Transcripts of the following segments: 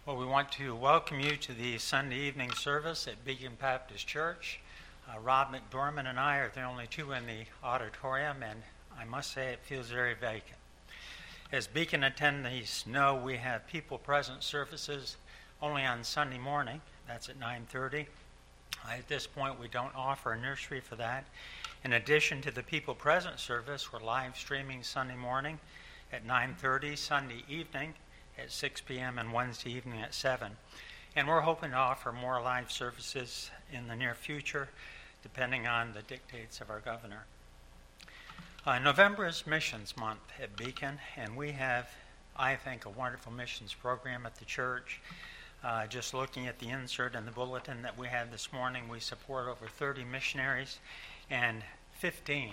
Well, we want to welcome you to the Sunday evening service at Beacon Baptist Church. Rob McDormand and I are the only two in the auditorium, and I must say it feels very vacant. As Beacon attendees know, we have people present services only on Sunday morning. That's at 9:30. At this point, we don't offer a nursery for that. In addition to the people present service, we're live streaming Sunday morning at 9:30, Sunday evening at 6 p.m. and Wednesday evening at 7. And we're hoping to offer more live services in the near future, depending on the dictates of our governor. November is Missions Month at Beacon, and we have, I think, a wonderful missions program at the church. Just looking at the insert in the bulletin that we had this morning, we support over 30 missionaries and 15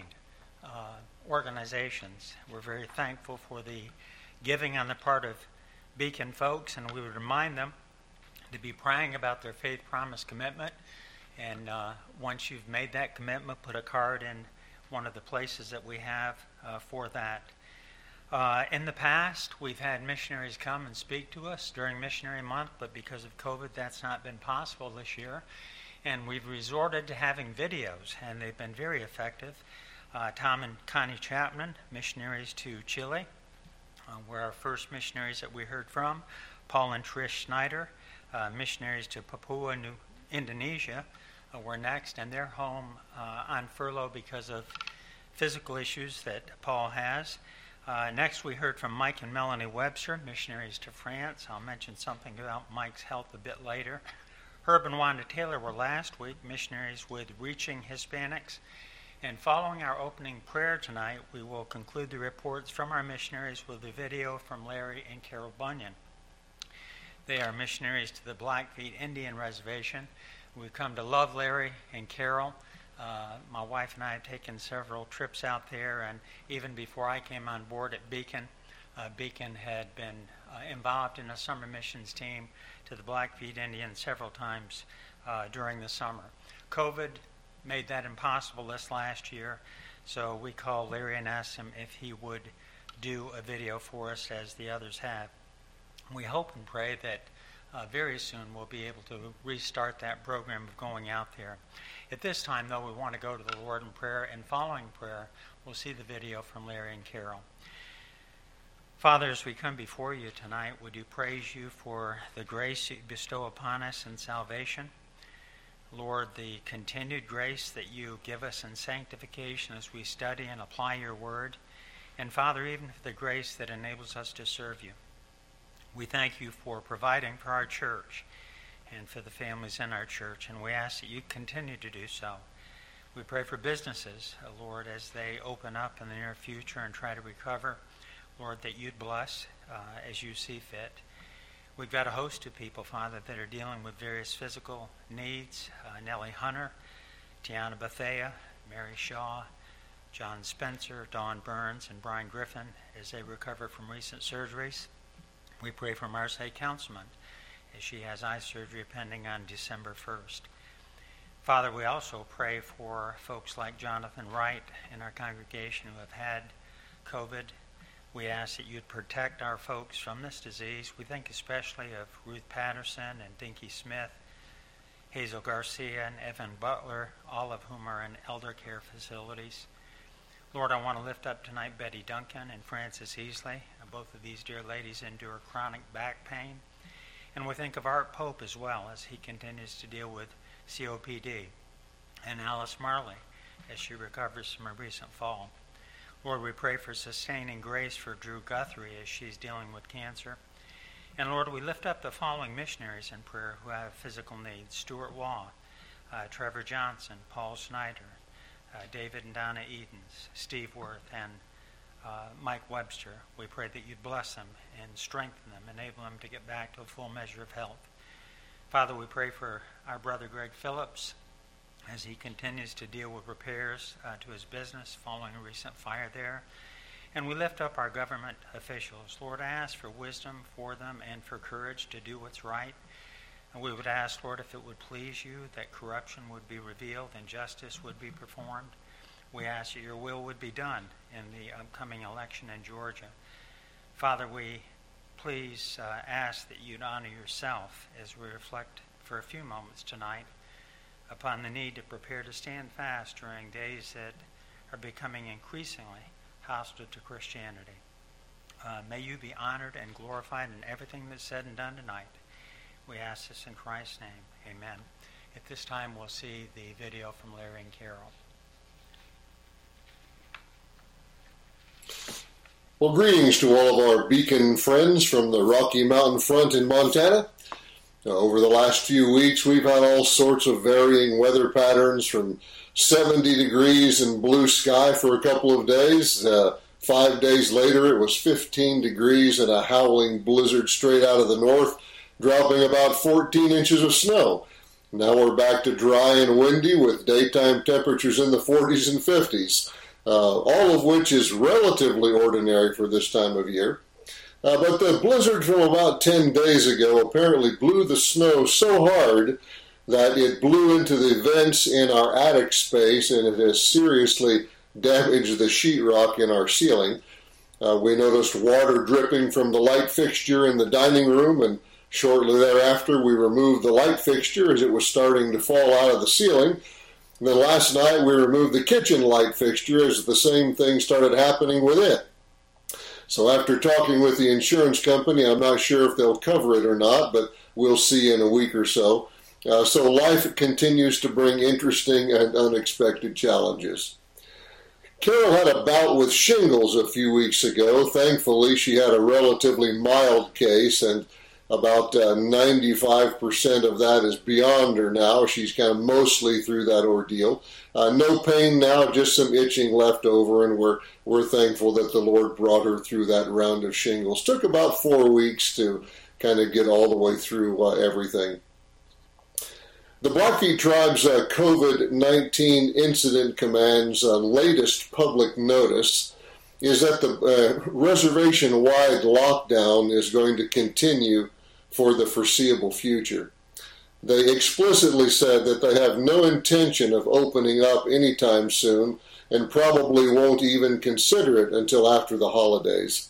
organizations. We're very thankful for the giving on the part of Beacon folks, and we would remind them to be praying about their faith promise commitment. And once you've made that commitment, put a card in one of the places that we have for that. In the past, we've had missionaries come and speak to us during Missionary Month, but because of COVID, that's not been possible this year. And we've resorted to having videos, and they've been very effective. Tom and Connie Chapman, missionaries to Chile, were our first missionaries that we heard from. Paul and Trish Snyder, missionaries to Papua New Indonesia, were next, and they're home on furlough because of physical issues that Paul has. Next, we heard from Mike and Melanie Webster, missionaries to France. I'll mention something about Mike's health a bit later. Herb and Wanda Taylor were last week, missionaries with Reaching Hispanics. And following our opening prayer tonight, we will conclude the reports from our missionaries with a video from Larry and Carol Bunyan. They are missionaries to the Blackfeet Indian Reservation. We've come to love Larry and Carol. My wife and I have taken several trips out there, and even before I came on board at Beacon, Beacon had been involved in a summer missions team to the Blackfeet Indians several times during the summer. COVID made that impossible this last year, so we called Larry and asked him if he would do a video for us as the others have. We hope and pray that very soon we'll be able to restart that program of going out there. At this time, though, we want to go to the Lord in prayer, and following prayer, we'll see the video from Larry and Carol. Father, as we come before you tonight, would you praise you for the grace you bestow upon us in salvation? Lord, the continued grace that you give us in sanctification as we study and apply your word. And Father, even for the grace that enables us to serve you. We thank you for providing for our church and for the families in our church, and we ask that you continue to do so. We pray for businesses, Lord, as they open up in the near future and try to recover. Lord, that you'd bless as you see fit. We've got a host of people, Father, that are dealing with various physical needs. Nellie Hunter, Tiana Bethea, Mary Shaw, John Spencer, Dawn Burns, and Brian Griffin as they recover from recent surgeries. We pray for Marseille Councilman as she has eye surgery pending on December 1st. Father, we also pray for folks like Jonathan Wright in our congregation who have had COVID. We ask that you'd protect our folks from this disease. We think especially of Ruth Patterson and Dinky Smith, Hazel Garcia and Evan Butler, all of whom are in elder care facilities. Lord, I want to lift up tonight Betty Duncan and Frances Easley. Both of these dear ladies endure chronic back pain. And we think of Art Pope as well as he continues to deal with COPD. And Alice Marley as she recovers from a recent fall. Lord, we pray for sustaining grace for Drew Guthrie as she's dealing with cancer. And Lord, we lift up the following missionaries in prayer who have physical needs. Stuart Waugh, Trevor Johnson, Paul Snyder, David and Donna Edens, Steve Worth, and Mike Webster. We pray that you'd bless them and strengthen them, enable them to get back to a full measure of health. Father, we pray for our brother Greg Phillips as he continues to deal with repairs to his business following a recent fire there. And we lift up our government officials. Lord, I ask for wisdom for them and for courage to do what's right. And we would ask, Lord, if it would please you that corruption would be revealed and justice would be performed. We ask that your will would be done in the upcoming election in Georgia. Father, we please ask that you'd honor yourself as we reflect for a few moments tonight upon the need to prepare to stand fast during days that are becoming increasingly hostile to Christianity. May you be honored and glorified in everything that's said and done tonight. We ask this in Christ's name. Amen. At this time, we'll see the video from Larry and Carol. Well, greetings to all of our Beacon friends from the Rocky Mountain front in Montana. Over the last few weeks, we've had all sorts of varying weather patterns, from 70 degrees and blue sky for a couple of days. 5 days later, it was 15 degrees and a howling blizzard straight out of the north, dropping about 14 inches of snow. Now we're back to dry and windy with daytime temperatures in the 40s and 50s, all of which is relatively ordinary for this time of year. But the blizzard from about 10 days ago apparently blew the snow so hard that it blew into the vents in our attic space, and it has seriously damaged the sheetrock in our ceiling. We noticed water dripping from the light fixture in the dining room, and shortly thereafter we removed the light fixture as it was starting to fall out of the ceiling. And then last night we removed the kitchen light fixture as the same thing started happening with it. So after talking with the insurance company, I'm not sure if they'll cover it or not, but we'll see in a week or so. So life continues to bring interesting and unexpected challenges. Carol had a bout with shingles a few weeks ago. Thankfully, she had a relatively mild case, and about 95% of that is beyond her now. She's kind of mostly through that ordeal. No pain now, just some itching left over, and we're thankful that the Lord brought her through that round of shingles. Took about 4 weeks to kind of get all the way through everything. The Blackfeet Tribe's COVID-19 Incident Command's latest public notice is that the reservation-wide lockdown is going to continue for the foreseeable future. They explicitly said that they have no intention of opening up anytime soon and probably won't even consider it until after the holidays.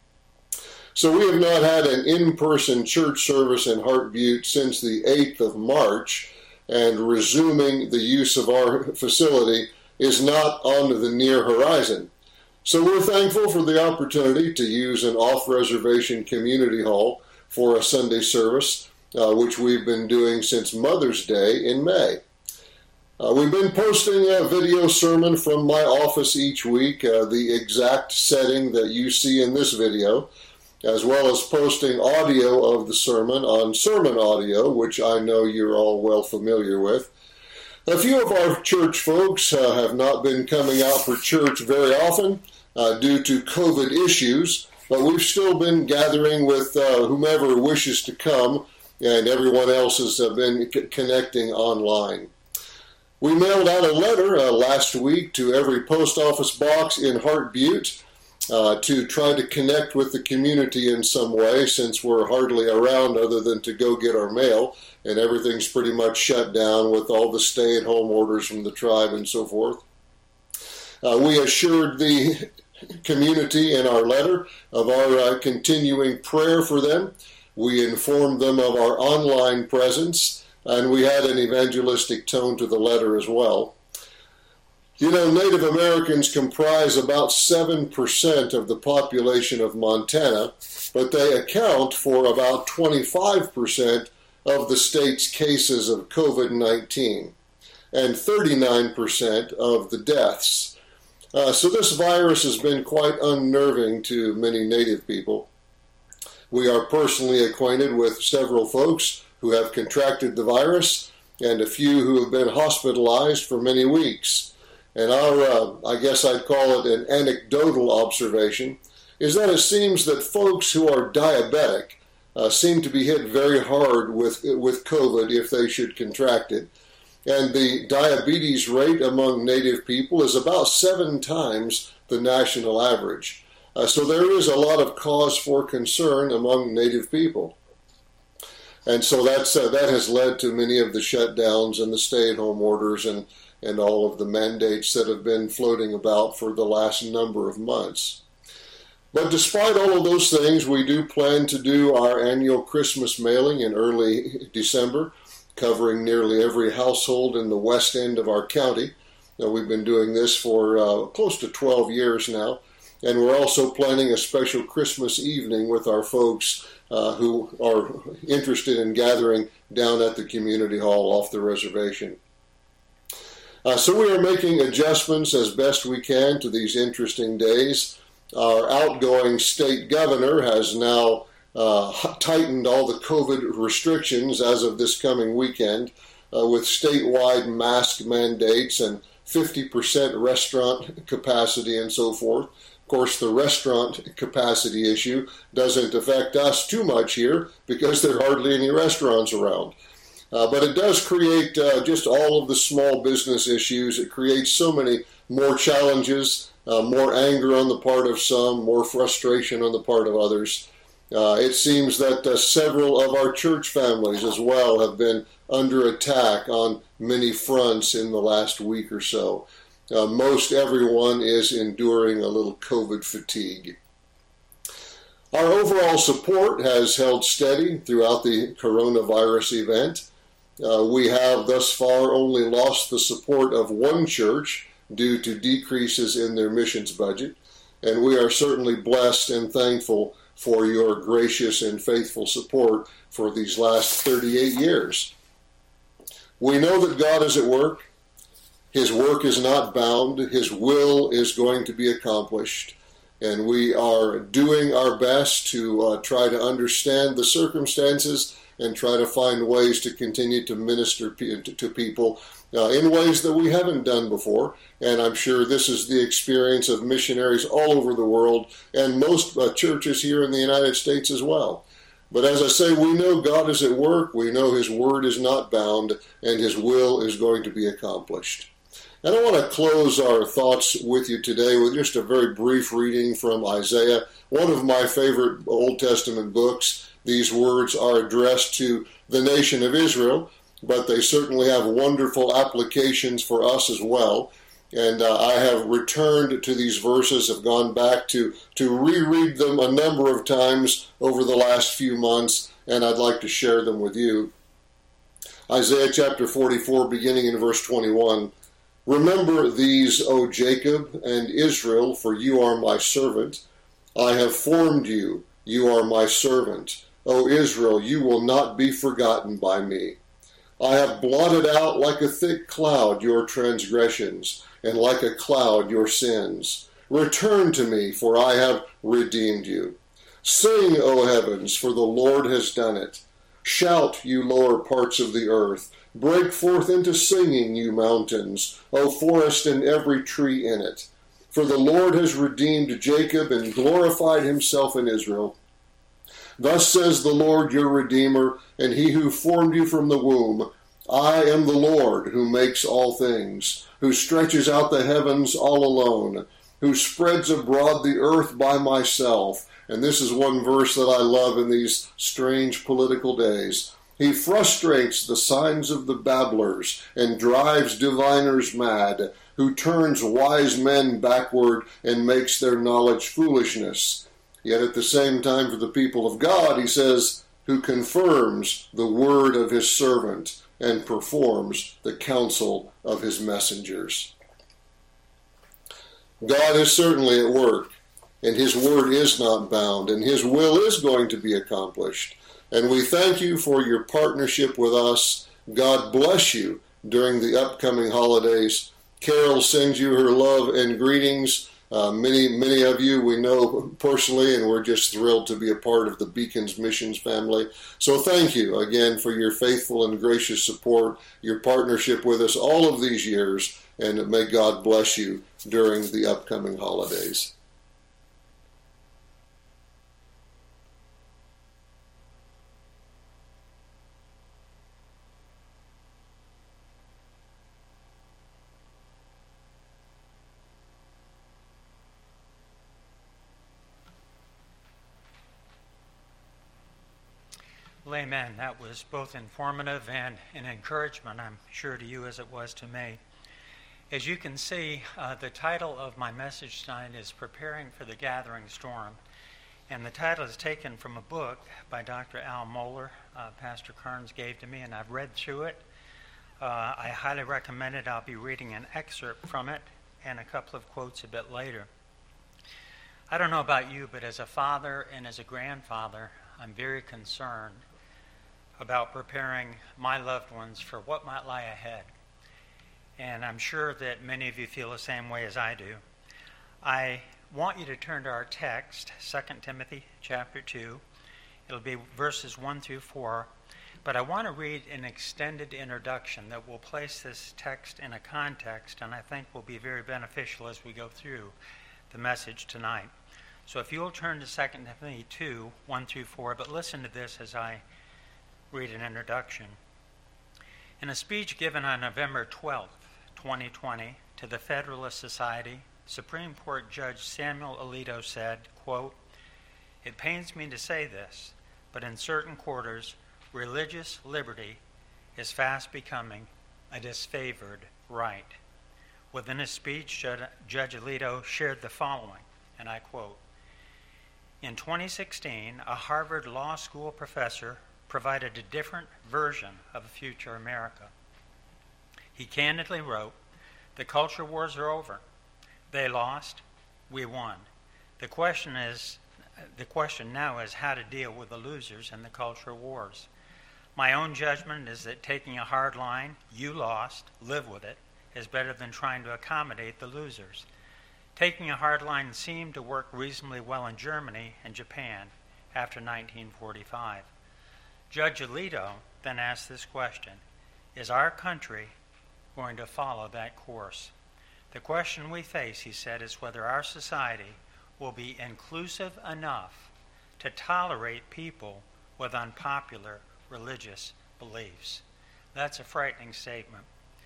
So we have not had an in-person church service in Hart Butte since the 8th of March, and resuming the use of our facility is not on the near horizon. So we're thankful for the opportunity to use an off-reservation community hall for a Sunday service, which we've been doing since Mother's Day in May. We've been posting a video sermon from my office each week, the exact setting that you see in this video, as well as posting audio of the sermon on Sermon Audio, which I know you're all well familiar with. A few of our church folks have not been coming out for church very often due to COVID issues, but we've still been gathering with whomever wishes to come, and everyone else has been connecting online. We mailed out a letter last week to every post office box in Hart Butte to try to connect with the community in some way, since we're hardly around other than to go get our mail, and everything's pretty much shut down with all the stay-at-home orders from the tribe and so forth. We assured the community in our letter of our continuing prayer for them. We informed them of our online presence, and we had an evangelistic tone to the letter as well. You know, Native Americans comprise about 7% of the population of Montana, but they account for about 25% of the state's cases of COVID-19 and 39% of the deaths. So this virus has been quite unnerving to many Native people. We are personally acquainted with several folks who have contracted the virus and a few who have been hospitalized for many weeks. And our, I guess I'd call it an anecdotal observation, is that it seems that folks who are diabetic seem to be hit very hard with COVID if they should contract it. And the diabetes rate among Native people is about 7 times the national average. So there is a lot of cause for concern among Native people. And so that has led to many of the shutdowns and the stay-at-home orders and all of the mandates that have been floating about for the last number of months. But despite all of those things, we do plan to do our annual Christmas mailing in early December, covering nearly every household in the west end of our county. We've been doing this for close to 12 years now. And we're also planning a special Christmas evening with our folks who are interested in gathering down at the community hall off the reservation. So we are making adjustments as best we can to these interesting days. Our outgoing state governor has now tightened all the COVID restrictions as of this coming weekend with statewide mask mandates and 50% restaurant capacity and so forth. Of course, the restaurant capacity issue doesn't affect us too much here because there are hardly any restaurants around. But it does create just all of the small business issues. It creates so many more challenges, more anger on the part of some, more frustration on the part of others. It seems that several of our church families as well have been under attack on many fronts in the last week or so. Most everyone is enduring a little COVID fatigue. Our overall support has held steady throughout the coronavirus event. We have thus far only lost the support of one church due to decreases in their missions budget, and we are certainly blessed and thankful for your gracious and faithful support for these last 38 years. We know that God is at work. His work is not bound. His will is going to be accomplished. And we are doing our best to try to understand the circumstances and try to find ways to continue to minister to people in ways that we haven't done before. And I'm sure this is the experience of missionaries all over the world and most churches here in the United States as well. But as I say, we know God is at work. We know His word is not bound and His will is going to be accomplished. And I want to close our thoughts with you today with just a very brief reading from Isaiah, one of my favorite Old Testament books. These words are addressed to the nation of Israel, but they certainly have wonderful applications for us as well. And I have returned to these verses, have gone back to reread them a number of times over the last few months, and I'd like to share them with you. Isaiah chapter 44, beginning in verse 21. Remember these, O Jacob and Israel, for you are my servant. I have formed you, you are my servant. O Israel, you will not be forgotten by me. I have blotted out like a thick cloud your transgressions, and like a cloud your sins. Return to me, for I have redeemed you. Sing, O heavens, for the Lord has done it. Shout, you lower parts of the earth. Break forth into singing, you mountains, O forest and every tree in it. For the Lord has redeemed Jacob and glorified himself in Israel. Thus says the Lord your Redeemer, and he who formed you from the womb. I am the Lord who makes all things, who stretches out the heavens all alone, who spreads abroad the earth by myself. And this is one verse that I love in these strange political days. He frustrates the signs of the babblers and drives diviners mad, who turns wise men backward and makes their knowledge foolishness. Yet at the same time for the people of God, he says, who confirms the word of his servant and performs the counsel of his messengers. God is certainly at work, and his word is not bound, and his will is going to be accomplished. And we thank you for your partnership with us. God bless you during the upcoming holidays. Carol sends you her love and greetings. Many of you we know personally, and we're just thrilled to be a part of the Beacons Missions family. So thank you again for your faithful and gracious support, your partnership with us all of these years, and may God bless you during the upcoming holidays. Well, amen. That was both informative and an encouragement, I'm sure, to you as it was to me. As you can see, the title of my message tonight is Preparing for the Gathering Storm. And the title is taken from a book by Dr. Al Mohler, Pastor Carnes gave to me, and I've read through it. I highly recommend it. I'll be reading an excerpt from it and a couple of quotes a bit later. I don't know about you, but as a father and as a grandfather, I'm very concerned about preparing my loved ones for what might lie ahead. And I'm sure that many of you feel the same way as I do. I want you to turn to our text, 2 Timothy chapter 2. It'll be verses 1 through 4. But I want to read an extended introduction that will place this text in a context and I think will be very beneficial as we go through the message tonight. So if you'll turn to 2 Timothy 2, 1 through 4, but listen to this as I read an introduction. In a speech given on November 12th, 2020, to the Federalist Society, Supreme Court Judge Samuel Alito said, quote, "It pains me to say this, but in certain quarters, religious liberty is fast becoming a disfavored right." Within his speech, Judge Alito shared the following, and I quote, "In 2016, a Harvard Law School professor provided a different version of a future America. He candidly wrote, 'The culture wars are over. They lost, we won. The question now is how to deal with the losers in the culture wars. My own judgment is that taking a hard line, you lost, live with it, is better than trying to accommodate the losers. Taking a hard line seemed to work reasonably well in Germany and Japan after 1945. Judge Alito then asked this question, is our country going to follow that course? The question we face, he said, is whether our society will be inclusive enough to tolerate people with unpopular religious beliefs." That's a frightening statement.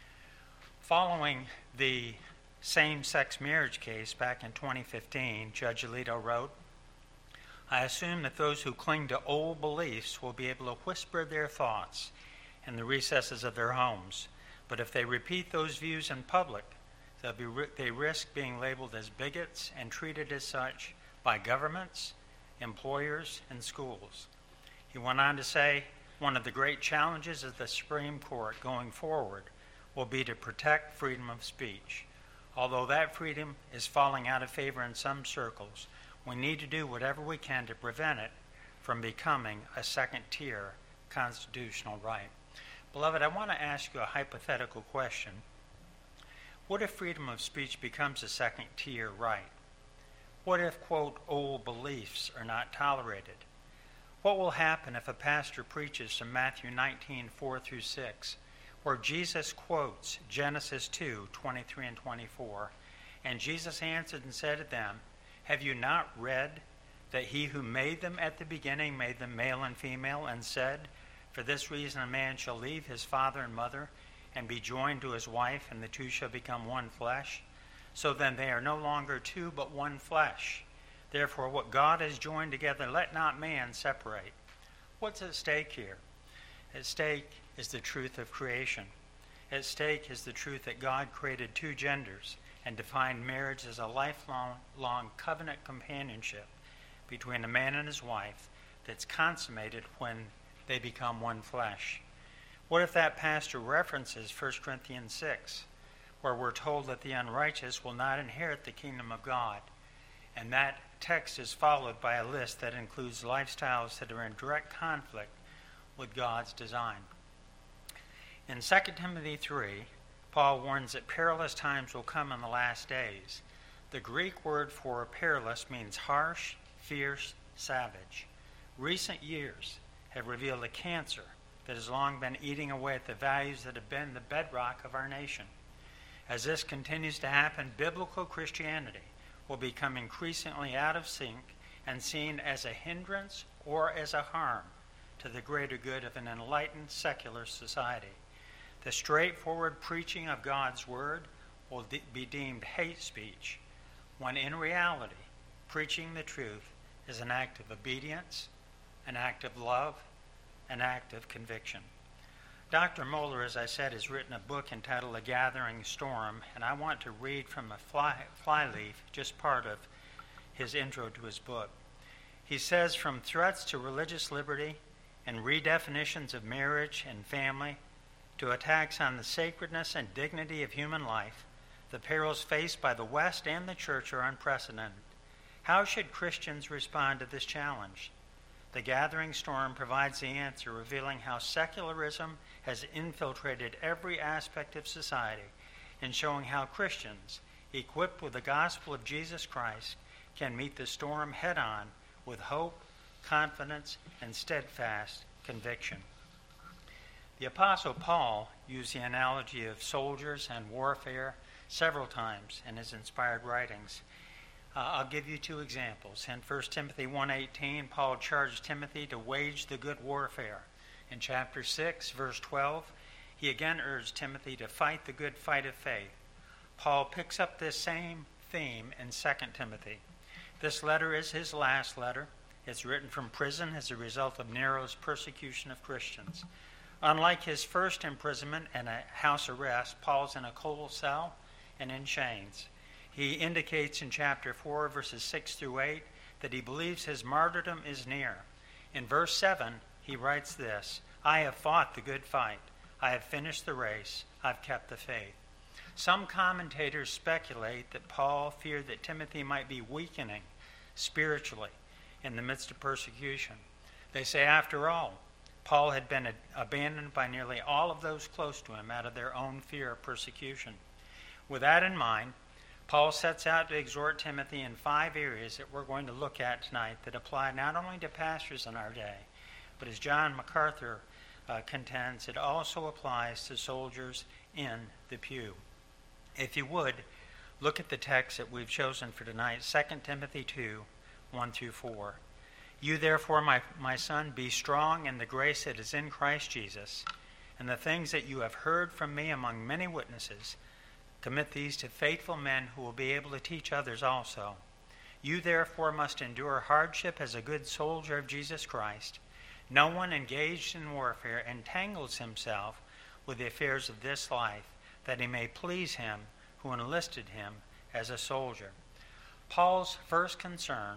Following the same-sex marriage case back in 2015, Judge Alito wrote, "I assume that those who cling to old beliefs will be able to whisper their thoughts in the recesses of their homes. But if they repeat those views in public, they risk being labeled as bigots and treated as such by governments, employers, and schools." He went on to say, "One of the great challenges of the Supreme Court going forward will be to protect freedom of speech. Although that freedom is falling out of favor in some circles, we need to do whatever we can to prevent it from becoming a second-tier constitutional right." Beloved, I want to ask you a hypothetical question. What if freedom of speech becomes a second-tier right? What if, quote, old beliefs are not tolerated? What will happen if a pastor preaches from Matthew 19, 4 through 6, where Jesus quotes Genesis 2, 23 and 24, and Jesus answered and said to them, "Have you not read that he who made them at the beginning made them male and female, and said, 'For this reason a man shall leave his father and mother and be joined to his wife, and the two shall become one flesh'? So then they are no longer two, but one flesh. Therefore what God has joined together, let not man separate." What's at stake here? At stake is the truth of creation. At stake is the truth that God created two genders and defined marriage as a lifelong covenant companionship between a man and his wife that's consummated when they become one flesh. What if that pastor references 1 Corinthians 6, where we're told that the unrighteous will not inherit the kingdom of God, and that text is followed by a list that includes lifestyles that are in direct conflict with God's design? In 2 Timothy 3, Paul warns that perilous times will come in the last days. The Greek word for perilous means harsh, fierce, savage. Recent years have revealed a cancer that has long been eating away at the values that have been the bedrock of our nation. As this continues to happen, biblical Christianity will become increasingly out of sync and seen as a hindrance or as a harm to the greater good of an enlightened secular society. The straightforward preaching of God's word will be deemed hate speech, when in reality, preaching the truth is an act of obedience, an act of love, an act of conviction. Dr. Moeller, as I said, has written a book entitled A Gathering Storm, and I want to read from a flyleaf, just part of his intro to his book. He says, from threats to religious liberty and redefinitions of marriage and family to attacks on the sacredness and dignity of human life, the perils faced by the West and the Church are unprecedented. How should Christians respond to this challenge? The Gathering Storm provides the answer, revealing how secularism has infiltrated every aspect of society and showing how Christians, equipped with the gospel of Jesus Christ, can meet the storm head-on with hope, confidence, and steadfast conviction. The Apostle Paul used the analogy of soldiers and warfare several times in his inspired writings. I'll give you two examples. In 1 Timothy 1:18, Paul charged Timothy to wage the good warfare. In chapter 6, verse 12, he again urged Timothy to fight the good fight of faith. Paul picks up this same theme in 2 Timothy. This letter is his last letter. It's written from prison as a result of Nero's persecution of Christians. Unlike his first imprisonment and a house arrest, Paul's in a cold cell and in chains. He indicates in chapter 4, verses 6 through 8, that he believes his martyrdom is near. In verse 7, he writes this, I have fought the good fight. I have finished the race. I've kept the faith. Some commentators speculate that Paul feared that Timothy might be weakening spiritually in the midst of persecution. They say, after all, Paul had been abandoned by nearly all of those close to him out of their own fear of persecution. With that in mind, Paul sets out to exhort Timothy in 5 areas that we're going to look at tonight that apply not only to pastors in our day, but as John MacArthur contends, it also applies to soldiers in the pew. If you would, look at the text that we've chosen for tonight, 2 Timothy 2, 1 through 4. You therefore, my son, be strong in the grace that is in Christ Jesus, and the things that you have heard from me among many witnesses, commit these to faithful men who will be able to teach others also. You therefore must endure hardship as a good soldier of Jesus Christ. No one engaged in warfare entangles himself with the affairs of this life, that he may please him who enlisted him as a soldier. Paul's first concern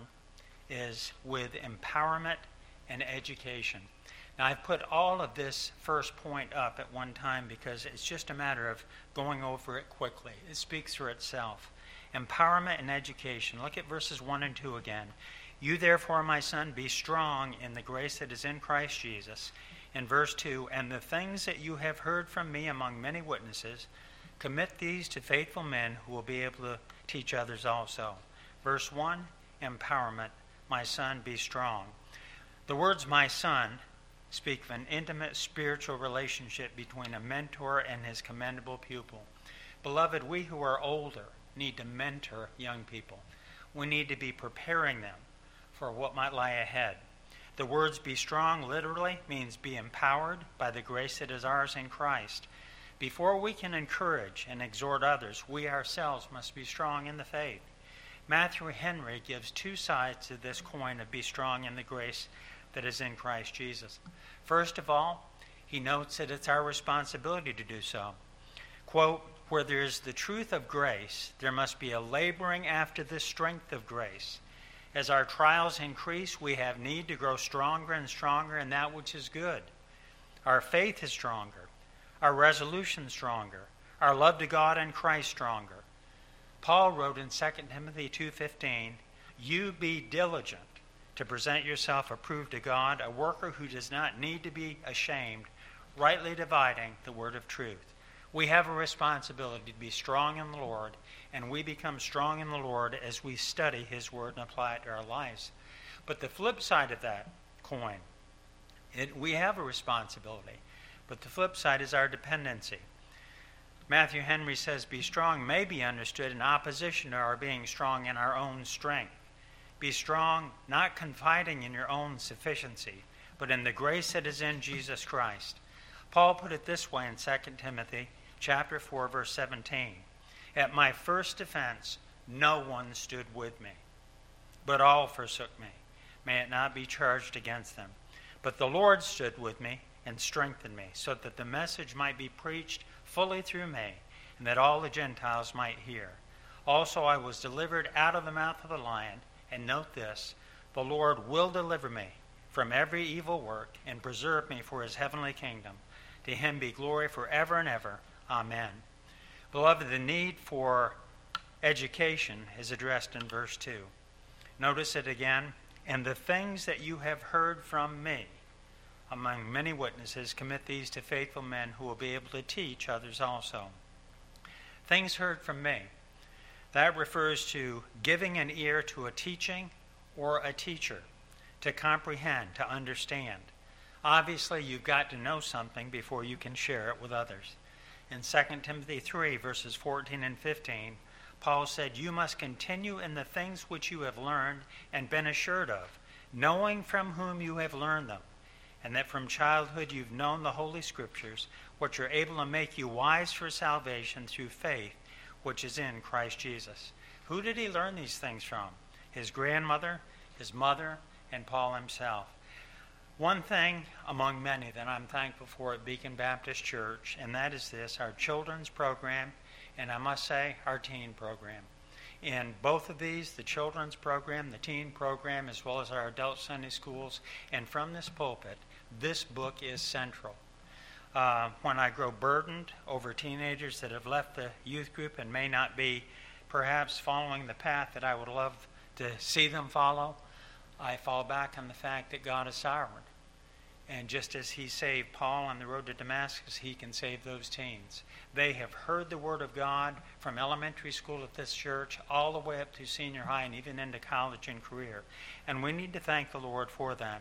is with empowerment and education. Now, I've put all of this first point up at one time because it's just a matter of going over it quickly. It speaks for itself. Empowerment and education. Look at verses 1 and 2 again. You therefore, my son, be strong in the grace that is in Christ Jesus. In verse 2, and the things that you have heard from me among many witnesses, commit these to faithful men who will be able to teach others also. Verse 1, empowerment. My son, be strong. The words my son speak of an intimate spiritual relationship between a mentor and his commendable pupil. Beloved, we who are older need to mentor young people. We need to be preparing them for what might lie ahead. The words be strong literally means be empowered by the grace that is ours in Christ. Before we can encourage and exhort others, we ourselves must be strong in the faith. Matthew Henry gives 2 sides to this coin of be strong in the grace that is in Christ Jesus. First of all, he notes that it's our responsibility to do so. Quote, where there is the truth of grace, there must be a laboring after the strength of grace. As our trials increase, we have need to grow stronger and stronger in that which is good. Our faith is stronger, our resolution stronger, our love to God and Christ stronger. Paul wrote in 2 Timothy 2:15, you be diligent to present yourself approved to God, a worker who does not need to be ashamed, rightly dividing the word of truth. We have a responsibility to be strong in the Lord, and we become strong in the Lord as we study his word and apply it to our lives. But the flip side of that coin, we have a responsibility, but the flip side is our dependency. Matthew Henry says, be strong may be understood in opposition to our being strong in our own strength. Be strong, not confiding in your own sufficiency, but in the grace that is in Jesus Christ. Paul put it this way in 2 Timothy chapter 4, verse 17. At my first defense, no one stood with me, but all forsook me. May it not be charged against them. But the Lord stood with me and strengthen me, so that the message might be preached fully through me, and that all the Gentiles might hear. Also I was delivered out of the mouth of the lion, and note this, the Lord will deliver me from every evil work and preserve me for his heavenly kingdom. To him be glory forever and ever. Amen. Beloved, the need for education is addressed in verse 2. Notice it again. And the things that you have heard from me, among many witnesses, commit these to faithful men who will be able to teach others also. Things heard from me. That refers to giving an ear to a teaching or a teacher, to comprehend, to understand. Obviously, you've got to know something before you can share it with others. In 2 Timothy 3, verses 14 and 15, Paul said, you must continue in the things which you have learned and been assured of, knowing from whom you have learned them, and that from childhood you've known the Holy Scriptures, which are able to make you wise for salvation through faith, which is in Christ Jesus. Who did he learn these things from? His grandmother, his mother, and Paul himself. One thing among many that I'm thankful for at Beacon Baptist Church, and that is this, our children's program, and I must say, our teen program. In both of these, the children's program, the teen program, as well as our adult Sunday schools, and from this pulpit, this book is central. When I grow burdened over teenagers that have left the youth group and may not be perhaps following the path that I would love to see them follow, I fall back on the fact that God is sovereign. And just as he saved Paul on the road to Damascus, he can save those teens. They have heard the word of God from elementary school at this church all the way up to senior high and even into college and career. And we need to thank the Lord for that.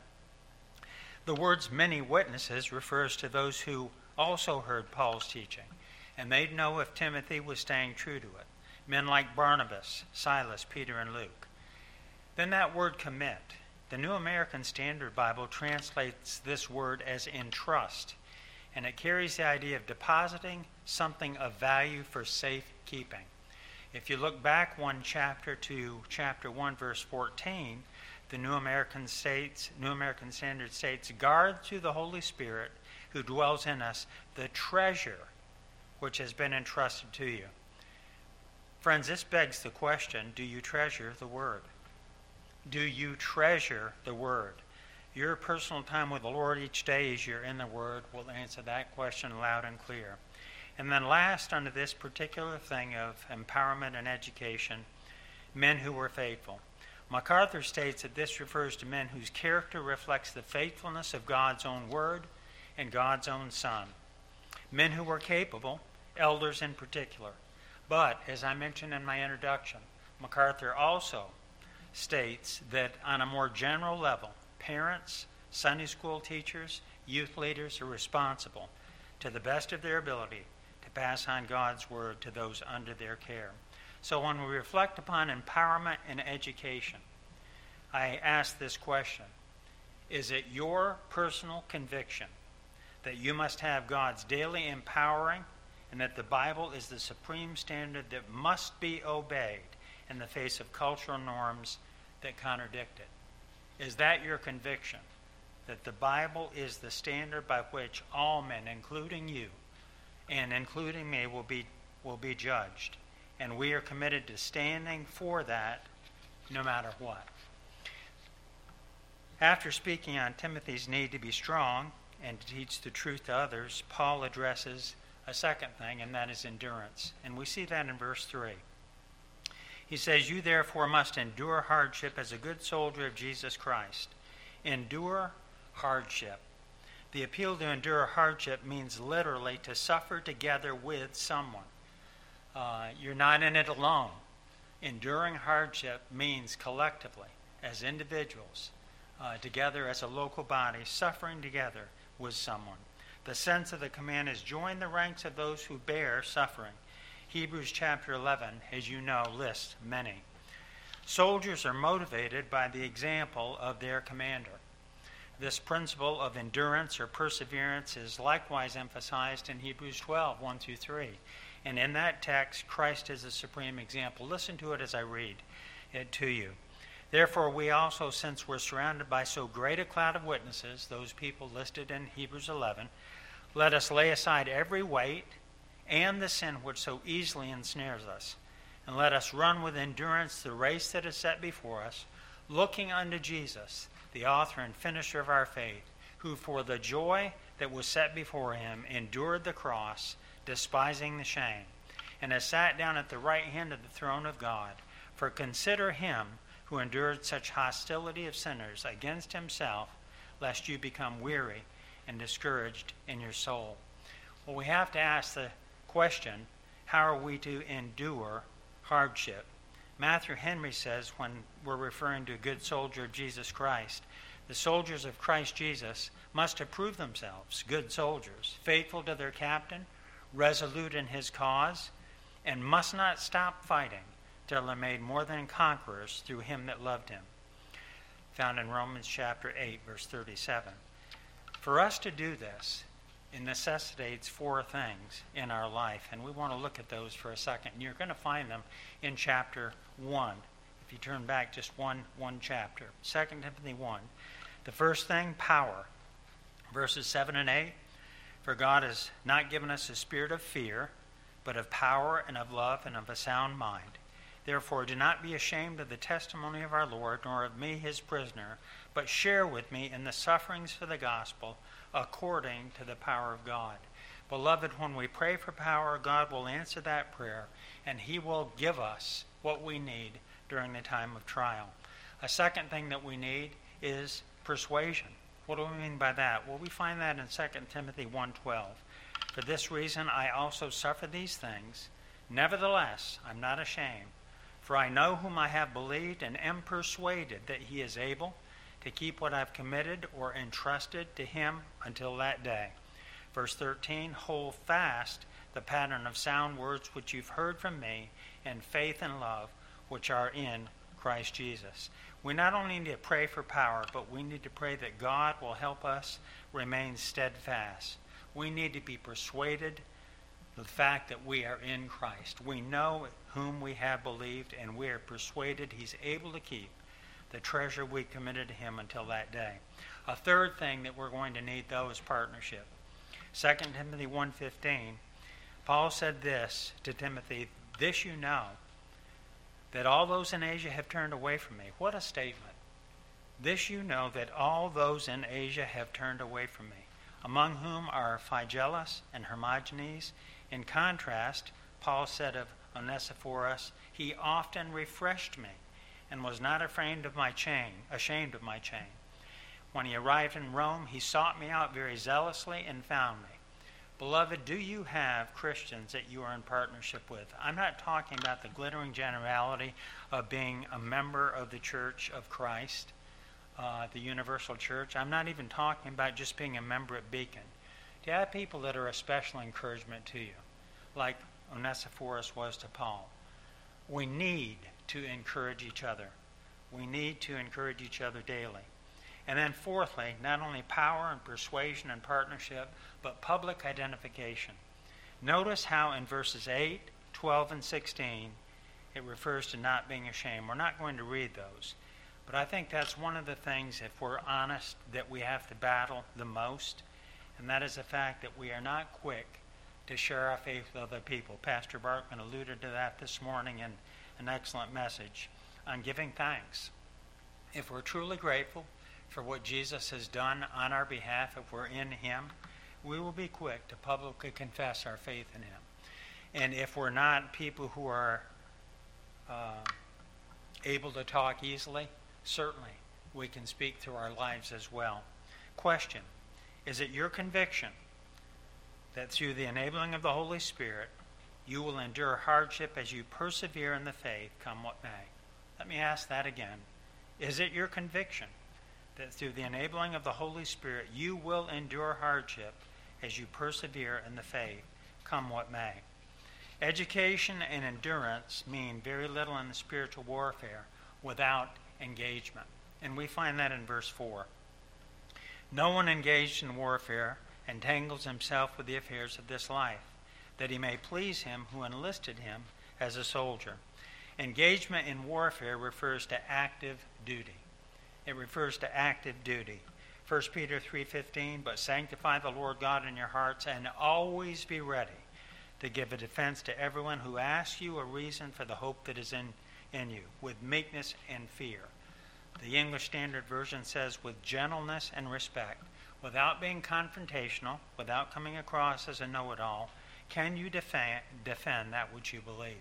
The words many witnesses refers to those who also heard Paul's teaching. And they'd know if Timothy was staying true to it. Men like Barnabas, Silas, Peter, and Luke. Then that word commit. The New American Standard Bible translates this word as entrust, and it carries the idea of depositing something of value for safekeeping. If you look back one chapter to chapter 1, verse 14, the New American Standard states, guard through the Holy Spirit who dwells in us the treasure which has been entrusted to you. Friends, this begs the question, do you treasure the Word? Do you treasure the Word? Your personal time with the Lord each day as you're in the Word will answer that question loud and clear. And then last, under this particular thing of empowerment and education, men who were faithful. MacArthur states that this refers to men whose character reflects the faithfulness of God's own Word and God's own Son. Men who were capable, elders in particular. But, as I mentioned in my introduction, MacArthur also states that on a more general level, parents, Sunday school teachers, youth leaders are responsible, to the best of their ability, to pass on God's Word to those under their care. So when we reflect upon empowerment and education, I ask this question, is it your personal conviction that you must have God's daily empowering and that the Bible is the supreme standard that must be obeyed in the face of cultural norms that contradict it? Is that your conviction, that the Bible is the standard by which all men, including you and including me, will be judged? And we are committed to standing for that no matter what. After speaking on Timothy's need to be strong and to teach the truth to others, Paul addresses a second thing, and that is endurance. And we see that in verse 3. He says, you therefore must endure hardship as a good soldier of Jesus Christ. Endure hardship. The appeal to endure hardship means literally to suffer together with someone. You're not in it alone. Enduring hardship means collectively, as individuals, together as a local body, suffering together with someone. The sense of the command is join the ranks of those who bear suffering. Hebrews chapter 11, as you know, lists many. Soldiers are motivated by the example of their commander. This principle of endurance or perseverance is likewise emphasized in Hebrews 12, 1 through 3. And in that text, Christ is the supreme example. Listen to it as I read it to you. Therefore, we also, since we're surrounded by so great a cloud of witnesses, those people listed in Hebrews 11, let us lay aside every weight and the sin which so easily ensnares us, and let us run with endurance the race that is set before us, looking unto Jesus, the author and finisher of our faith, who for the joy that was set before him endured the cross, despising the shame, and has sat down at the right hand of the throne of God. For consider him who endured such hostility of sinners against himself, lest you become weary and discouraged in your soul. Well, we have to ask the question, how are we to endure hardship? Matthew Henry says, when we're referring to a good soldier of Jesus Christ, the soldiers of Christ Jesus must approve themselves good soldiers, faithful to their captain, resolute in his cause, and must not stop fighting till they're made more than conquerors through him that loved him. Found in Romans chapter 8, verse 37. For us to do this, it necessitates four things in our life, and we want to look at those for a second. And you're going to find them in chapter 1. If you turn back just one chapter. 2 Timothy 1. The first thing, power. Verses 7 and 8. For God has not given us a spirit of fear, but of power and of love and of a sound mind. Therefore, do not be ashamed of the testimony of our Lord, nor of me his prisoner, but share with me in the sufferings for the gospel, according to the power of God. Beloved, when we pray for power, God will answer that prayer, and he will give us what we need during the time of trial. A second thing that we need is persuasion. What do we mean by that? Well, we find that in 2 Timothy 1:12. For this reason I also suffer these things. Nevertheless, I'm not ashamed. For I know whom I have believed, and am persuaded that he is able to keep what I've committed or entrusted to him until that day. Verse 13, hold fast the pattern of sound words which you've heard from me, and faith and love which are in Christ Jesus. We not only need to pray for power, but we need to pray that God will help us remain steadfast. We need to be persuaded the fact that we are in Christ. We know whom we have believed, and we are persuaded he's able to keep the treasure we committed to him until that day. A third thing that we're going to need, though, is partnership. 2 Timothy 1:15, Paul said this to Timothy, this you know, that all those in Asia have turned away from me. What a statement. This you know, that all those in Asia have turned away from me, among whom are Phygellus and Hermogenes. In contrast, Paul said of Onesiphorus, he often refreshed me and was not ashamed of my chain. When he arrived in Rome, he sought me out very zealously and found me. Beloved, do you have Christians that you are in partnership with? I'm not talking about the glittering generality of being a member of the Church of Christ, the Universal Church. I'm not even talking about just being a member at Beacon. Do you have people that are a special encouragement to you, like Onesiphorus was to Paul? We need to encourage each other. We need to encourage each other daily. And then fourthly, not only power and persuasion and partnership, but public identification. Notice how in verses 8, 12, and 16, it refers to not being ashamed. We're not going to read those. But I think that's one of the things, if we're honest, that we have to battle the most. And that is the fact that we are not quick to share our faith with other people. Pastor Barkman alluded to that this morning in an excellent message on giving thanks. If we're truly grateful for what Jesus has done on our behalf, if we're in him, we will be quick to publicly confess our faith in him. And if we're not people who are able to talk easily, certainly we can speak through our lives as well. Question: is it your conviction that through the enabling of the Holy Spirit, you will endure hardship as you persevere in the faith, come what may? Let me ask that again. Is it your conviction that through the enabling of the Holy Spirit, you will endure hardship as you persevere in the faith, come what may? Education and endurance mean very little in the spiritual warfare without engagement. And we find that in verse 4. No one engaged in warfare entangles himself with the affairs of this life, that he may please him who enlisted him as a soldier. Engagement in warfare refers to active duty. It refers to active duty. 1 Peter 3:15, but sanctify the Lord God in your hearts and always be ready to give a defense to everyone who asks you a reason for the hope that is in you, with meekness and fear. The English Standard Version says, with gentleness and respect, without being confrontational, without coming across as a know-it-all. Can you defend that which you believe?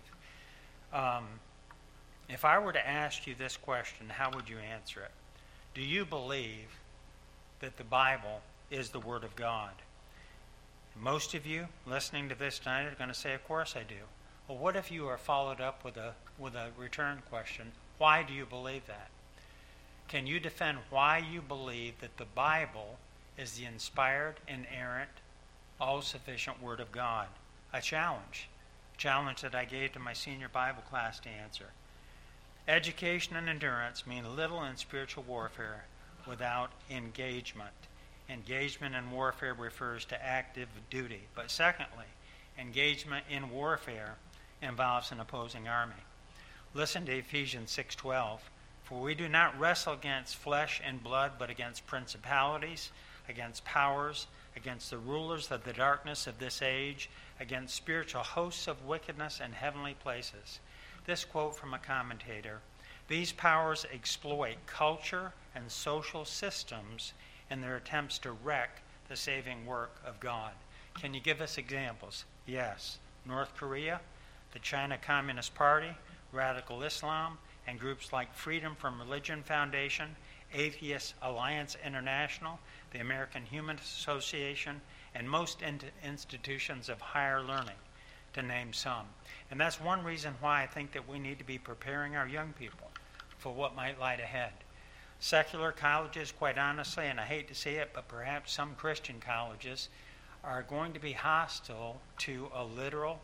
If I were to ask you this question, how would you answer it? Do you believe that the Bible is the Word of God? Most of you listening to this tonight are going to say, of course I do. Well, what if you are followed up with a return question? Why do you believe that? Can you defend why you believe that the Bible is the inspired, inerrant, all-sufficient Word of God? A challenge that I gave to my senior Bible class to answer. Education and endurance mean little in spiritual warfare without engagement. Engagement in warfare refers to active duty. But secondly, engagement in warfare involves an opposing army. Listen to Ephesians 6:12. For we do not wrestle against flesh and blood, but against principalities, against powers, against the rulers of the darkness of this age, against spiritual hosts of wickedness in heavenly places. This quote from a commentator: these powers exploit culture and social systems in their attempts to wreck the saving work of God. Can you give us examples? Yes. North Korea, the China Communist Party, radical Islam, and groups like Freedom from Religion Foundation, Atheist Alliance International, the American Human Association, and most institutions of higher learning, to name some. And that's one reason why I think that we need to be preparing our young people for what might lie ahead. Secular colleges, quite honestly, and I hate to say it, but perhaps some Christian colleges are going to be hostile to a literal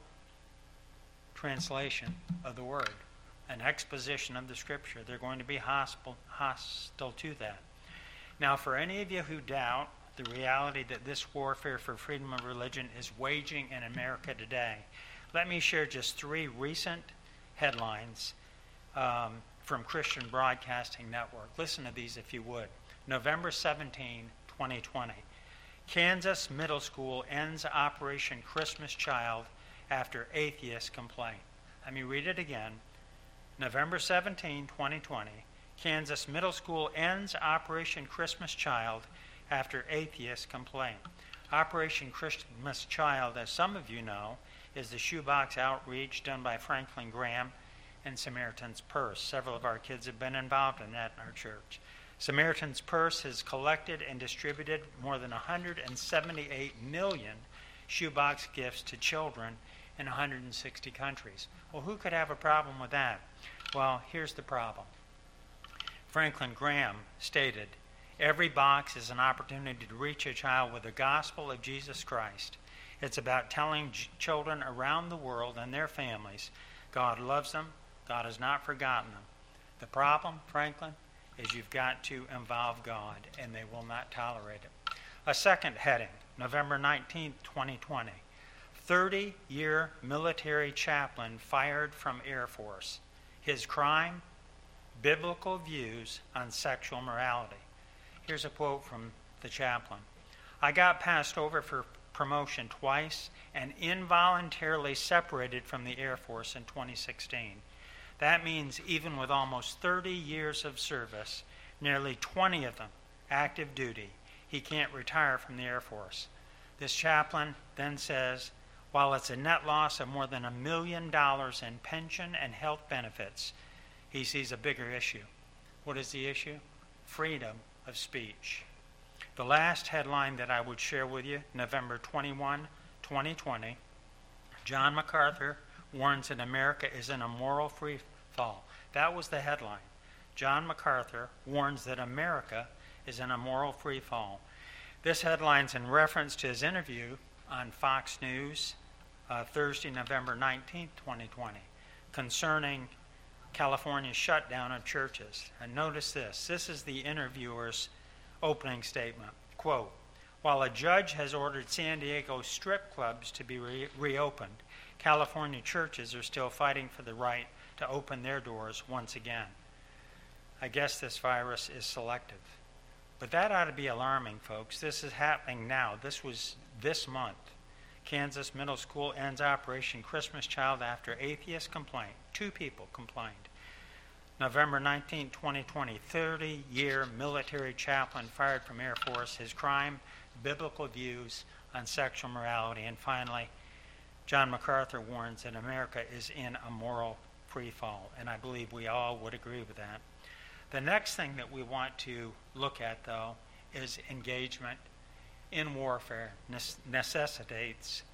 translation of the Word, an exposition of the Scripture. They're going to be hostile to that. Now, for any of you who doubt the reality that this warfare for freedom of religion is waging in America today, let me share just 3 recent headlines from Christian Broadcasting Network. Listen to these if you would. November 17, 2020. Kansas Middle School ends Operation Christmas Child after atheist complaint. Let me read it again. November 17, 2020. Kansas Middle School ends Operation Christmas Child after atheist complaint. Operation Christmas Child, as some of you know, is the shoebox outreach done by Franklin Graham and Samaritan's Purse. Several of our kids have been involved in that in our church. Samaritan's Purse has collected and distributed more than 178 million shoebox gifts to children in 160 countries. Well, who could have a problem with that? Well, here's the problem. Franklin Graham stated, every box is an opportunity to reach a child with the gospel of Jesus Christ. It's about telling children around the world and their families God loves them, God has not forgotten them. The problem, Franklin, is you've got to involve God, and they will not tolerate it. A second heading, November 19, 2020. 30-year military chaplain fired from Air Force. His crime? Biblical views on sexual morality. Here's a quote from the chaplain. I got passed over for promotion twice and involuntarily separated from the Air Force in 2016. That means even with almost 30 years of service, nearly 20 of them active duty, he can't retire from the Air Force. This chaplain then says, while it's a net loss of more than $1 million in pension and health benefits, he sees a bigger issue. What is the issue? Freedom of speech. The last headline that I would share with you, November 21, 2020, John MacArthur warns that America is in a moral free fall. That was the headline. John MacArthur warns that America is in a moral free fall. This headline's in reference to his interview on Fox News Thursday, November 19, 2020, concerning California's shutdown of churches. And notice this. This is the interviewer's opening statement. Quote, while a judge has ordered San Diego strip clubs to be reopened, California churches are still fighting for the right to open their doors once again. I guess this virus is selective. But that ought to be alarming, folks. This is happening now. This was this month. Kansas Middle School ends Operation Christmas Child after atheist complaint. 2 people complained. November 19, 2020, 30-year military chaplain fired from Air Force. His crime, biblical views on sexual morality. And finally, John MacArthur warns that America is in a moral freefall. And I believe we all would agree with that. The next thing that we want to look at, though, is engagement in warfare necessitates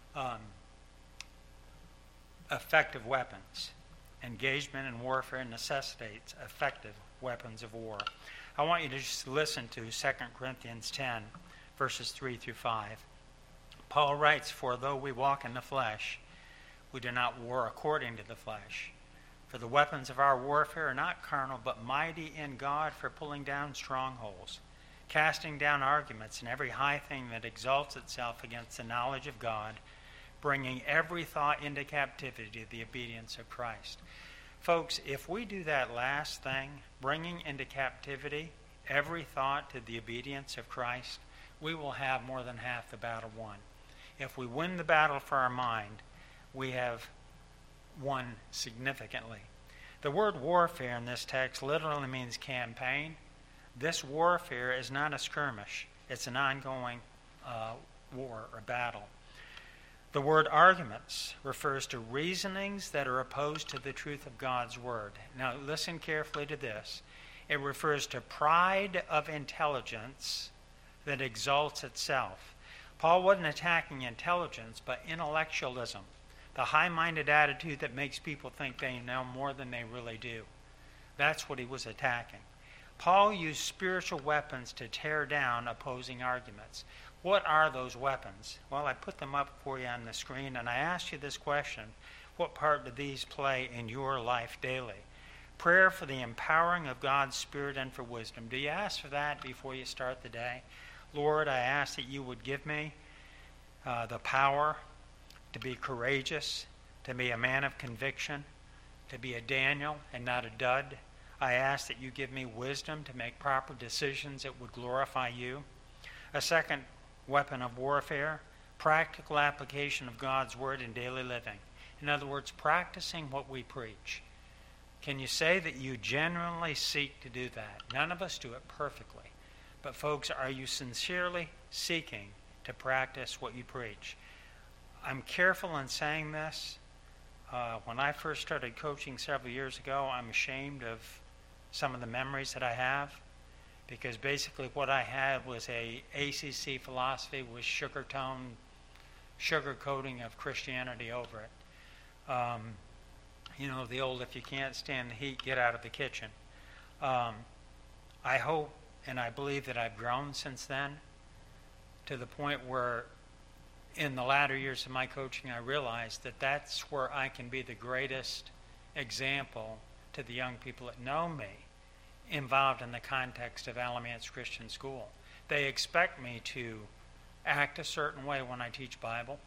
effective weapons. Engagement in warfare necessitates effective weapons of war. I want you to just listen to 2 Corinthians 10, verses 3 through 5. Paul writes, "For though we walk in the flesh, we do not war according to the flesh. For the weapons of our warfare are not carnal, but mighty in God for pulling down strongholds, casting down arguments and every high thing that exalts itself against the knowledge of God, bringing every thought into captivity to the obedience of Christ." Folks, if we do that last thing, bringing into captivity every thought to the obedience of Christ, we will have more than half the battle won. If we win the battle for our mind, we have won significantly. The word warfare in this text literally means campaign. This warfare is not a skirmish. It's an ongoing war or battle. The word arguments refers to reasonings that are opposed to the truth of God's word. Now listen carefully to this. It refers to pride of intelligence that exalts itself. Paul wasn't attacking intelligence, but intellectualism. The high-minded attitude that makes people think they know more than they really do. That's what he was attacking. Paul used spiritual weapons to tear down opposing arguments. What are those weapons? Well, I put them up for you on the screen, and I asked you this question: what part do these play in your life daily? Prayer for the empowering of God's Spirit and for wisdom. Do you ask for that before you start the day? Lord, I ask that you would give me the power to be courageous, to be a man of conviction, to be a Daniel and not a dud. I ask that you give me wisdom to make proper decisions that would glorify you. A second weapon of warfare, practical application of God's word in daily living. In other words, practicing what we preach. Can you say that you genuinely seek to do that? None of us do it perfectly. But folks, are you sincerely seeking to practice what you preach? I'm careful in saying this. When I first started coaching several years ago, I'm ashamed of some of the memories that I have, because basically what I had was a ACC philosophy with sugarcoating of Christianity over it. The old, if you can't stand the heat, get out of the kitchen. I hope and I believe that I've grown since then to the point where in the latter years of my coaching, I realized that that's where I can be the greatest example to the young people that know me involved in the context of Alamance Christian School. They expect me to act a certain way when I teach Bible.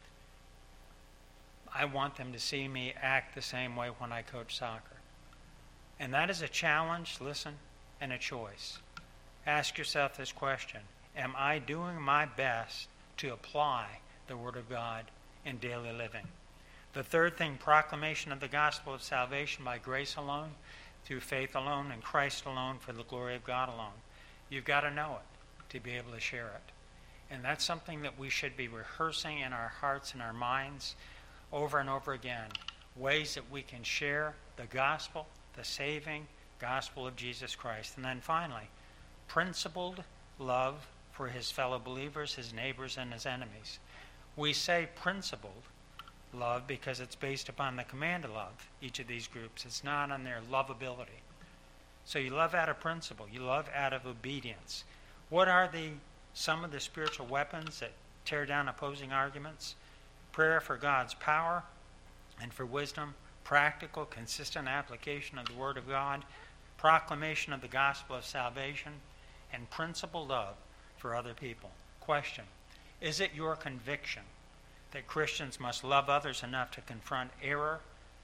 I want them to see me act the same way when I coach soccer. And that is a challenge, listen, and a choice. Ask yourself this question: am I doing my best to apply the Word of God in daily living? The third thing, proclamation of the gospel of salvation by grace alone, through faith alone, in Christ alone, for the glory of God alone. You've got to know it to be able to share it. And that's something that we should be rehearsing in our hearts and our minds over and over again. Ways that we can share the gospel, the saving gospel of Jesus Christ. And then finally, principled love for his fellow believers, his neighbors, and his enemies. We say principled love because it's based upon the command to love each of these groups. It's not on their lovability. So you love out of principle. You love out of obedience. What are some of the spiritual weapons that tear down opposing arguments? Prayer for God's power and for wisdom, practical, consistent application of the Word of God, proclamation of the gospel of salvation, and principled love for other people. Question: is it your conviction that Christians must love others enough to confront error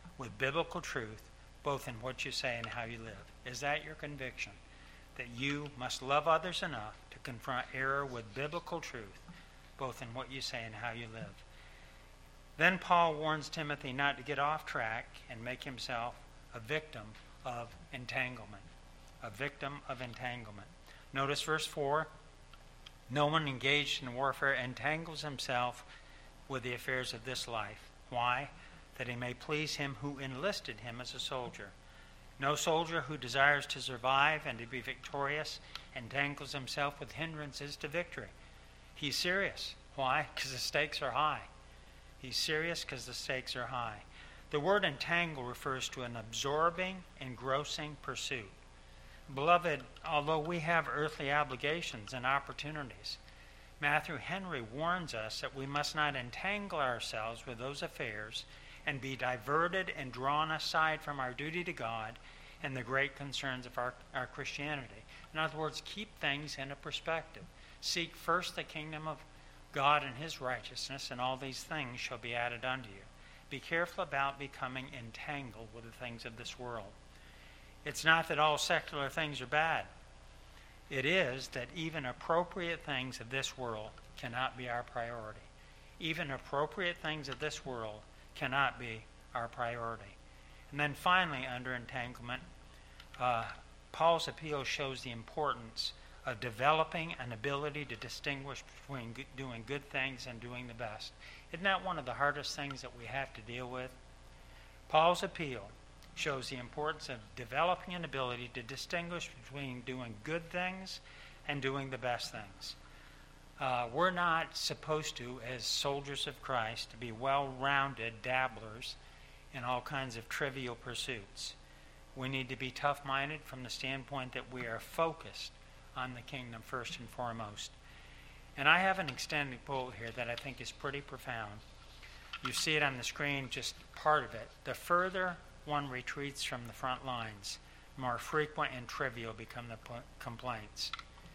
with biblical truth, both in what you say and how you live? Is that your conviction? That you must love others enough to confront error with biblical truth, both in what you say and how you live? Then Paul warns Timothy not to get off track and make himself a victim of entanglement. A victim of entanglement. Notice verse 4. No one engaged in warfare entangles himself with the affairs of this life. Why? That he may please him who enlisted him as a soldier. No soldier who desires to survive and to be victorious entangles himself with hindrances to victory. He's serious. Why? Because the stakes are high. He's serious because the stakes are high. The word entangle refers to an absorbing, engrossing pursuit. Beloved, although we have earthly obligations and opportunities, Matthew Henry warns us that we must not entangle ourselves with those affairs and be diverted and drawn aside from our duty to God and the great concerns of our Christianity. In other words, keep things in a perspective. Seek first the kingdom of God and his righteousness, and all these things shall be added unto you. Be careful about becoming entangled with the things of this world. It's not that all secular things are bad. It is that even appropriate things of this world cannot be our priority. Even appropriate things of this world cannot be our priority. And then finally, under entanglement, Paul's appeal shows the importance of developing an ability to distinguish between doing good things and doing the best. Isn't that one of the hardest things that we have to deal with? Paul's appeal shows the importance of developing an ability to distinguish between doing good things and doing the best things. We're not supposed to, as soldiers of Christ, to be well-rounded dabblers in all kinds of trivial pursuits. We need to be tough-minded from the standpoint that we are focused on the kingdom first and foremost. And I have an extended quote here that I think is pretty profound. You see it on the screen, just part of it. The further one retreats from the front lines, more frequent and trivial become the complaints.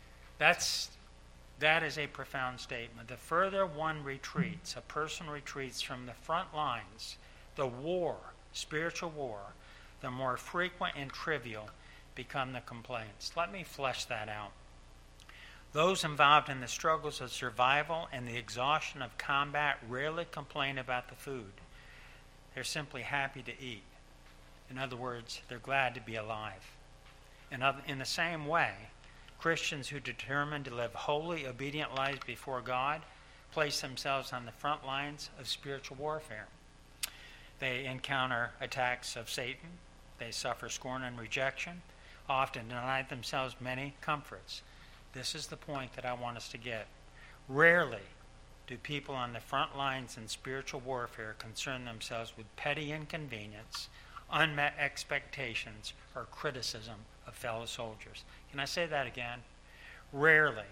That is a profound statement. The further one retreats, a person retreats from the front lines, the war, spiritual war, the more frequent and trivial become the complaints. Let me flesh that out. Those involved in the struggles of survival and the exhaustion of combat rarely complain about the food. They're simply happy to eat. In other words, they're glad to be alive. In the same way, Christians who determine to live holy, obedient lives before God place themselves on the front lines of spiritual warfare. They encounter attacks of Satan. They suffer scorn and rejection, often deny themselves many comforts. This is the point that I want us to get. Rarely do people on the front lines in spiritual warfare concern themselves with petty inconvenience, unmet expectations, or criticism of fellow soldiers. Can I say that again? Rarely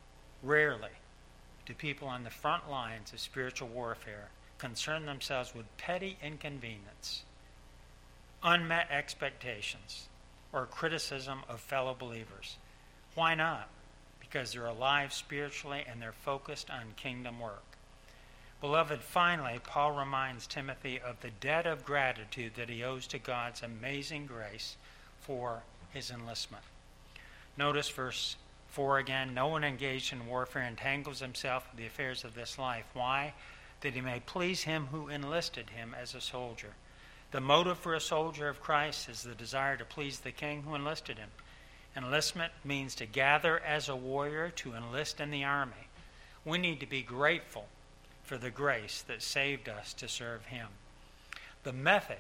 do people on the front lines of spiritual warfare concern themselves with petty inconvenience, unmet expectations, or criticism of fellow believers. Why not? Because they're alive spiritually and they're focused on kingdom work. Beloved, finally, Paul reminds Timothy of the debt of gratitude that he owes to God's amazing grace for his enlistment. Notice verse 4 again. No one engaged in warfare entangles himself with the affairs of this life. Why? That he may please him who enlisted him as a soldier. The motive for a soldier of Christ is the desire to please the king who enlisted him. Enlistment means to gather as a warrior, to enlist in the army. We need to be grateful for the grace that saved us to serve him. The method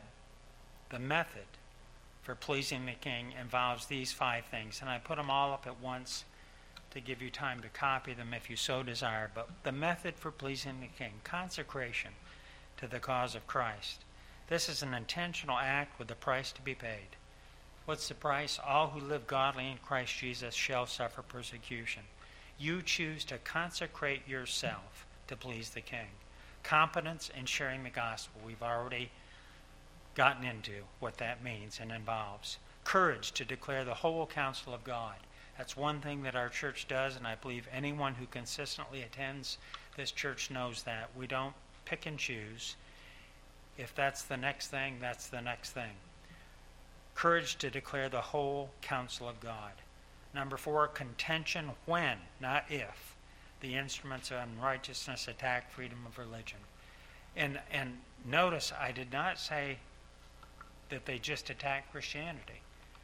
for pleasing the king involves these 5 things, and I put them all up at once to give you time to copy them if you so desire. But the method for pleasing the king: consecration to the cause of Christ. This is an intentional act with a price to be paid. What's the price? All who live godly in Christ Jesus shall suffer persecution. You choose to consecrate yourself to please the king. Competence in sharing the gospel. We've already gotten into what that means and involves. Courage to declare the whole counsel of God. That's one thing that our church does, and I believe anyone who consistently attends this church knows that. We don't pick and choose. If that's the next thing, that's the next thing. Courage to declare the whole counsel of God. Number 4, contention when, not if, the instruments of unrighteousness attack freedom of religion. And notice, I did not say that they just attack Christianity.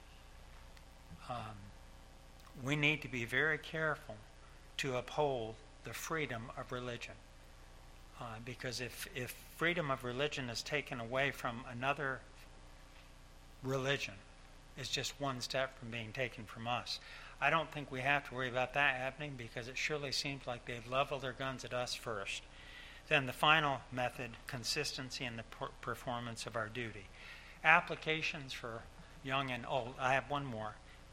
We need to be very careful to uphold the freedom of religion. Because if freedom of religion is taken away from another religion, it's just one step from being taken from us. I don't think we have to worry about that happening, because it surely seems like they've leveled their guns at us first. Then the final method, consistency in the performance of our duty. Applications for young and old. I have one more.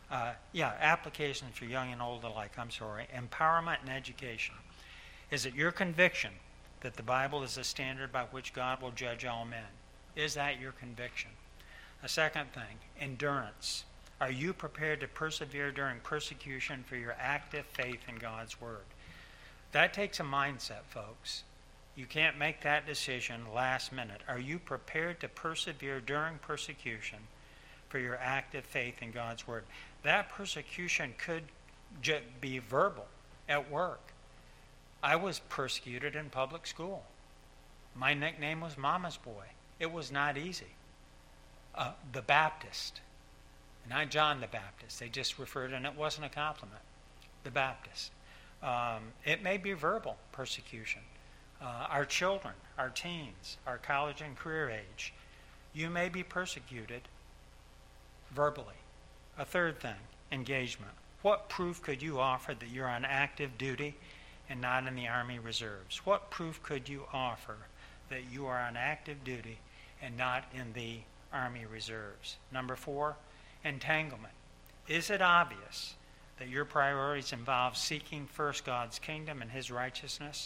Applications for young and old alike. Empowerment and education. Is it your conviction that the Bible is the standard by which God will judge all men? Is that your conviction? A second thing, endurance. Are you prepared to persevere during persecution for your active faith in God's Word? That takes a mindset, folks. You can't make that decision last minute. Are you prepared to persevere during persecution for your active faith in God's Word? That persecution could be verbal at work. I was persecuted in public school. My nickname was Mama's Boy. It was not easy. The Baptist, not John the Baptist. They just referred, and it wasn't a compliment. The Baptist. It may be verbal persecution. Our children, our teens, our college and career age, you may be persecuted verbally. A third thing, engagement. What proof could you offer that you're on active duty and not in the Army Reserves? What proof could you offer that you are on active duty and not in the Army Reserves? Number 4, entanglement. Is it obvious that your priorities involve seeking first God's kingdom and His righteousness?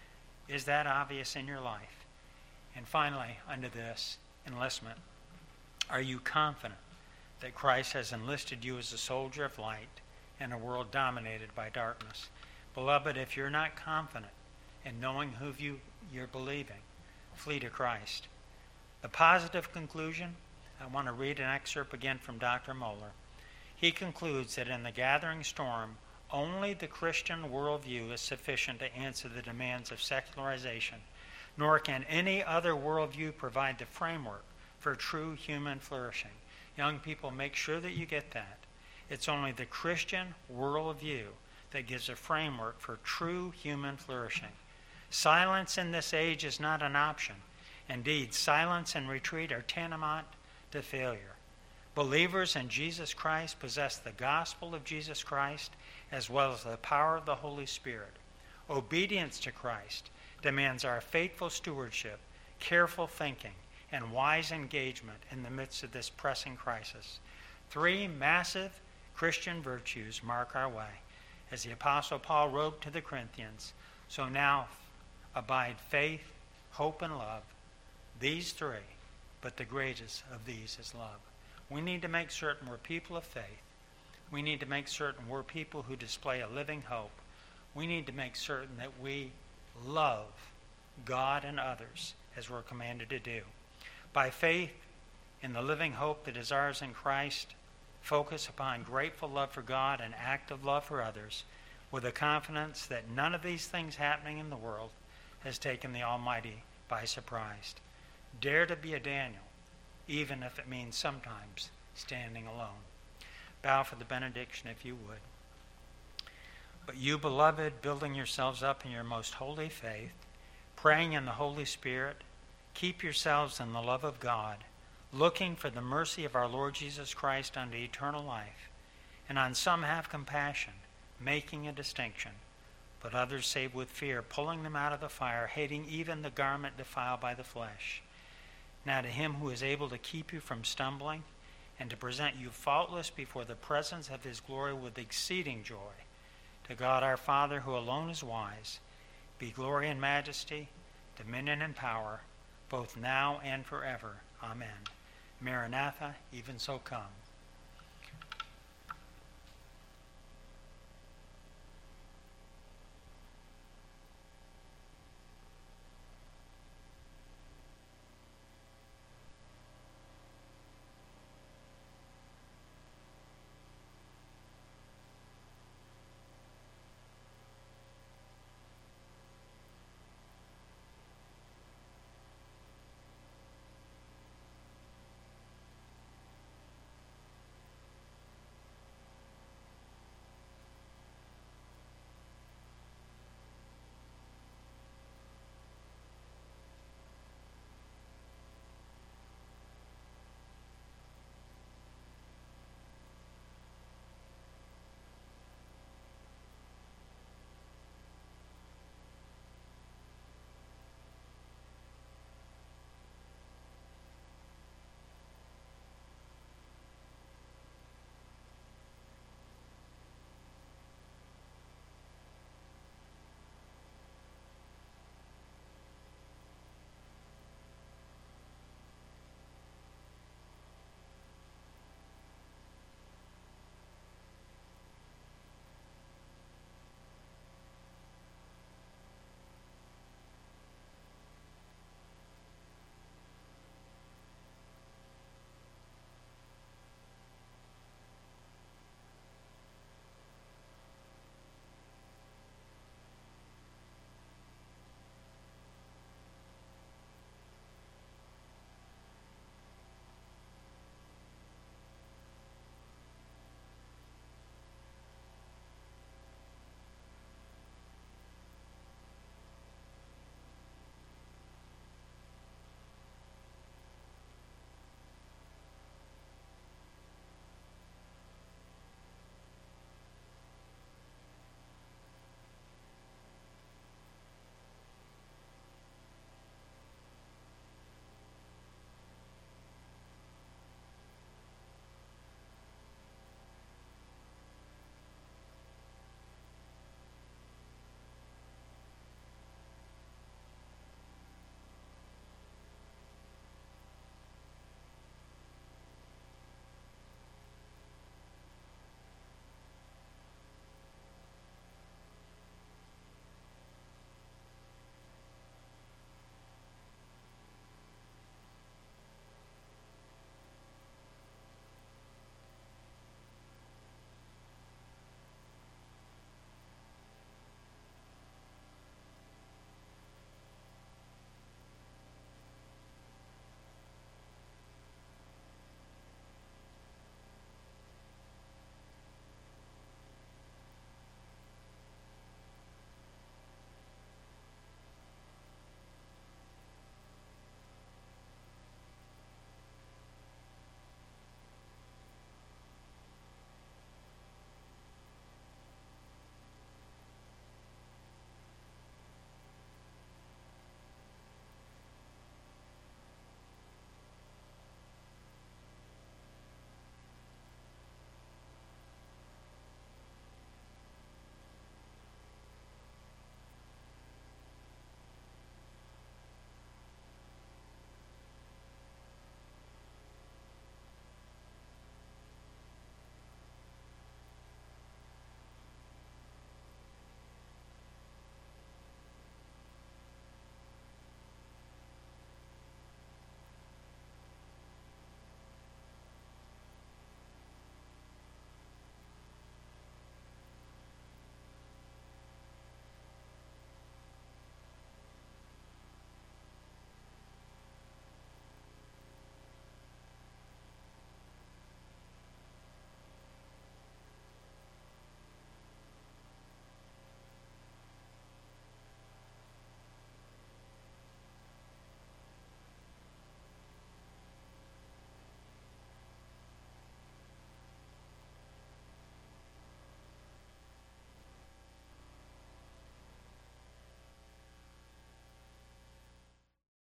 Is that obvious in your life? And finally, under this, enlistment. Are you confident that Christ has enlisted you as a soldier of light in a world dominated by darkness? Beloved, if you're not confident in knowing who you're believing, flee to Christ. The positive conclusion, I want to read an excerpt again from Dr. Mohler. He concludes that in the gathering storm, only the Christian worldview is sufficient to answer the demands of secularization, nor can any other worldview provide the framework for true human flourishing. Young people, make sure that you get that. It's only the Christian worldview that gives a framework for true human flourishing. Silence in this age is not an option. Indeed, silence and retreat are tantamount to failure. Believers in Jesus Christ possess the gospel of Jesus Christ as well as the power of the Holy Spirit. Obedience to Christ demands our faithful stewardship, careful thinking, and wise engagement in the midst of this pressing crisis. 3 massive Christian virtues mark our way. As the Apostle Paul wrote to the Corinthians, so now abide faith, hope, and love. These 3, but the greatest of these is love. We need to make certain we're people of faith. We need to make certain we're people who display a living hope. We need to make certain that we love God and others as we're commanded to do. By faith in the living hope that is ours in Christ, focus upon grateful love for God and active love for others, with a confidence that none of these things happening in the world has taken the Almighty by surprise. Dare to be a Daniel, even if it means sometimes standing alone. Bow for the benediction if you would. But you, beloved, building yourselves up in your most holy faith, praying in the Holy Spirit, keep yourselves in the love of God, looking for the mercy of our Lord Jesus Christ unto eternal life, and on some have compassion, making a distinction, but others save with fear, pulling them out of the fire, hating even the garment defiled by the flesh. Now to Him who is able to keep you from stumbling and to present you faultless before the presence of His glory with exceeding joy, to God our Father, who alone is wise, be glory and majesty, dominion and power, both now and forever. Amen. Maranatha, even so come.